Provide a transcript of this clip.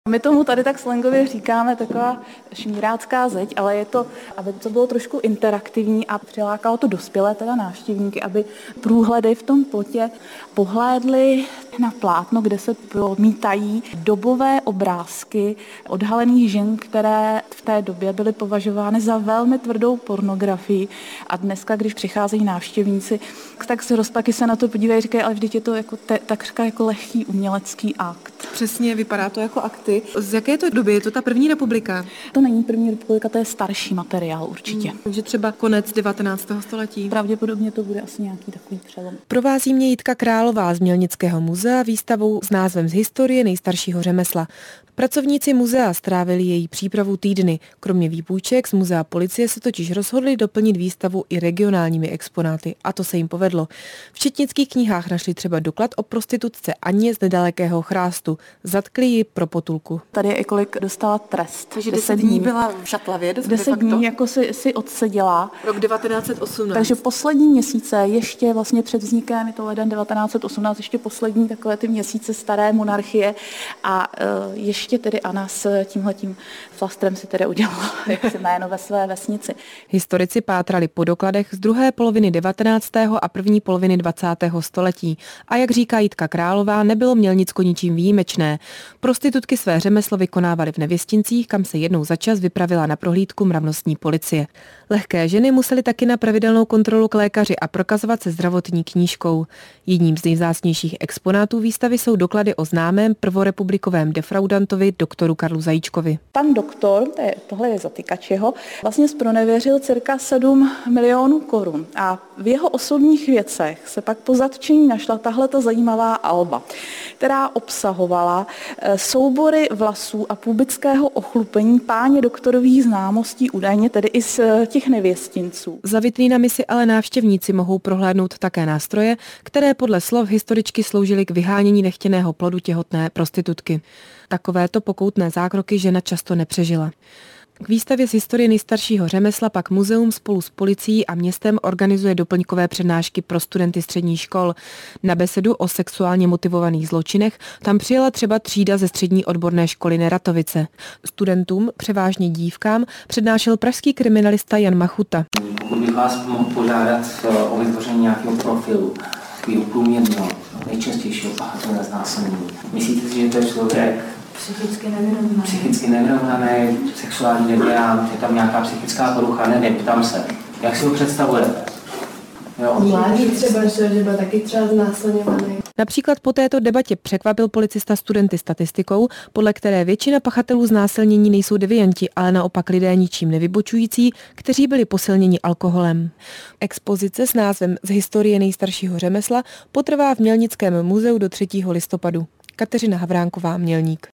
My tomu tady tak slangově říkáme taková šmírácká zeď, ale je to, aby to bylo trošku interaktivní a přilákalo to dospělé teda návštěvníky, aby průhledy v tom plotě pohlédli na plátno, kde se promítají dobové obrázky odhalených žen, které v té době byly považovány za velmi tvrdou pornografii. A dneska, když přicházejí návštěvníci, tak se rozpaky se na to podívají a říkají, ale vždyť je to jako takřka jako lehký umělecký akt. Přesně, vypadá to jako akty. Z jaké to doby? Je to ta první republika? To není první republika, to je starší materiál určitě. Takže třeba konec 19. století. Pravděpodobně to bude asi nějaký takový přelom. Provází mě Jitka Králová z Mělnického muzea výstavou s názvem Z historie nejstaršího řemesla. Pracovníci muzea strávili její přípravu týdny. Kromě výpůjček z muzea policie se totiž rozhodli doplnit výstavu i regionálními exponáty. A to se jim povedlo. V četnických knihách našli třeba doklad o prostitutce Aně z nedalekého Chrástu. Zatkli ji pro potulku. Tady je i kolik dostala trest. Takže 10 dní byla v Šatlavě. 10 dní jako si odseděla. Rok 1918. Takže poslední měsíce, ještě vlastně před vznikem, je to leden 1918, ještě poslední takové ty měsíce staré monarchie a ještě tedy Anna s tímhletím flastrem si tedy udělala jaksi jméno ve své vesnici. Historici pátrali po dokladech z druhé poloviny 19. a první poloviny 20. století. A jak říká Jitka Králová, nebylo Mělnicko ničím výjimečné. Prostitutky své řemeslo vykonávaly v Nevěstincích, kam se jednou za čas vypravila na prohlídku mravnostní policie. Lehké ženy musely taky na pravidelnou kontrolu k lékaři a prokazovat se zdravotní knížkou. Jedním z nejvzácnějších exponátů výstavy jsou doklady o známém prvorepublikovém defraudantovi doktoru Karlu Zajíčkovi. Pan doktor, tohle je zatykač jeho, vlastně zpronevěřil cirka 7 milionů korun a v jeho osobních věcech se pak po zatčení našla tahleta zajímavá alba, která obsahovala soubory vlasů a pubického ochlupení páně doktorových známostí, údajně tedy i z těch nevěstinců. Za vitrínami si ale návštěvníci mohou prohlédnout také nástroje, které podle slov historičky sloužily k vyhánění nechtěného plodu těhotné prostitutky. Takovéto pokoutné zákroky žena často nepřežila. K výstavě z historie nejstaršího řemesla pak muzeum spolu s policií a městem organizuje doplňkové přednášky pro studenty středních škol. Na besedu o sexuálně motivovaných zločinech tam přijela třeba třída ze střední odborné školy Neratovice. Studentům, převážně dívkám, přednášel pražský kriminalista Jan Machuta. Pokud bych vás mohl požádat o vytvoření nějakého profilu, takového průměrného, nejčastějšího pachatele znásilnění. Myslíte si, že to je člověk psychicky nevyrovnaný, sexuální deviant, je tam nějaká psychická porucha, nevím, ptám se. Jak si ho představujete? Mládí třeba, že byl taky třeba znásilňovaný. Například po této debatě překvapil policista studenty statistikou, podle které většina pachatelů znásilnění nejsou devianti, ale naopak lidé ničím nevybočující, kteří byli posilněni alkoholem. Expozice s názvem Z historie nejstaršího řemesla potrvá v Mělnickém muzeu do 3. listopadu. Kateřina Havránková, Mělník.